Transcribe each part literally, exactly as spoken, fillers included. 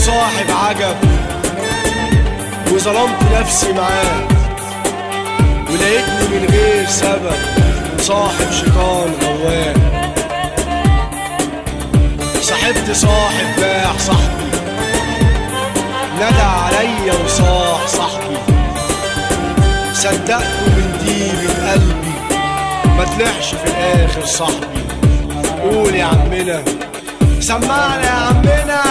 صاحب عجب وظلمت نفسي معاه، ولقيتني من غير سبب صاحب شيطان غواه. صاحبت صاحب باع صاحبي، ندى عليا وصاح صاحبي، صدقته من ديبة قلبي ما طلعش في الاخر صاحبي. قول يا عمنا، سمعنا يا عمنا.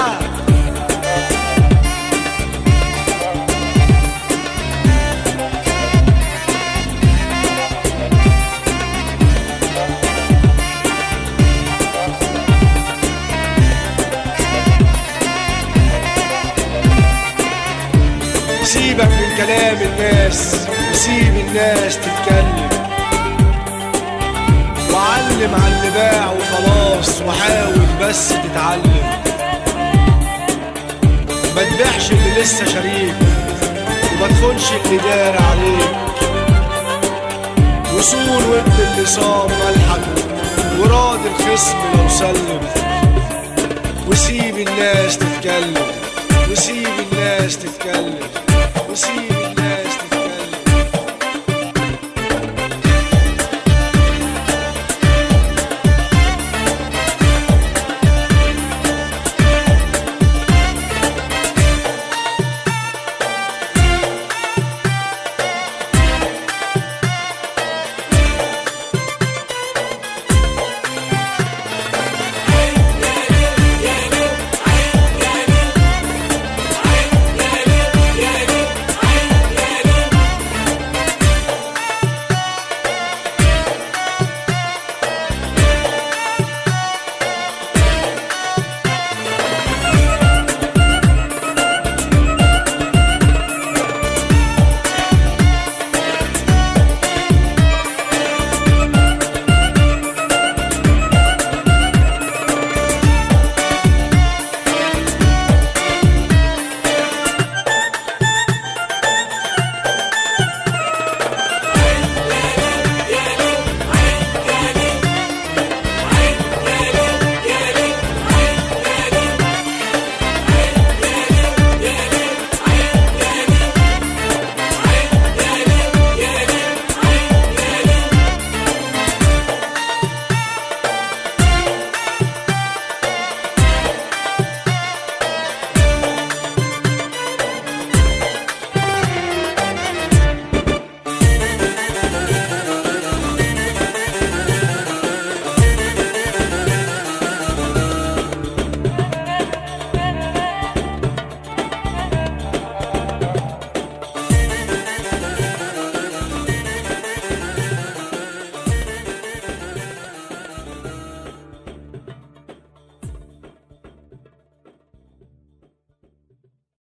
سيبك من كلام الناس وسيب الناس تتكلم، وعلم على اللي باع وخلاص وحاول بس تتعلم. ما تبيعش اللي لسه شريك وما تخونش اللي دار عليك، وصول وابن اللي صام ملحك وراضي الخصم لو سلم. وسيب الناس تتكلم وسيب الناس تتكلم وسيب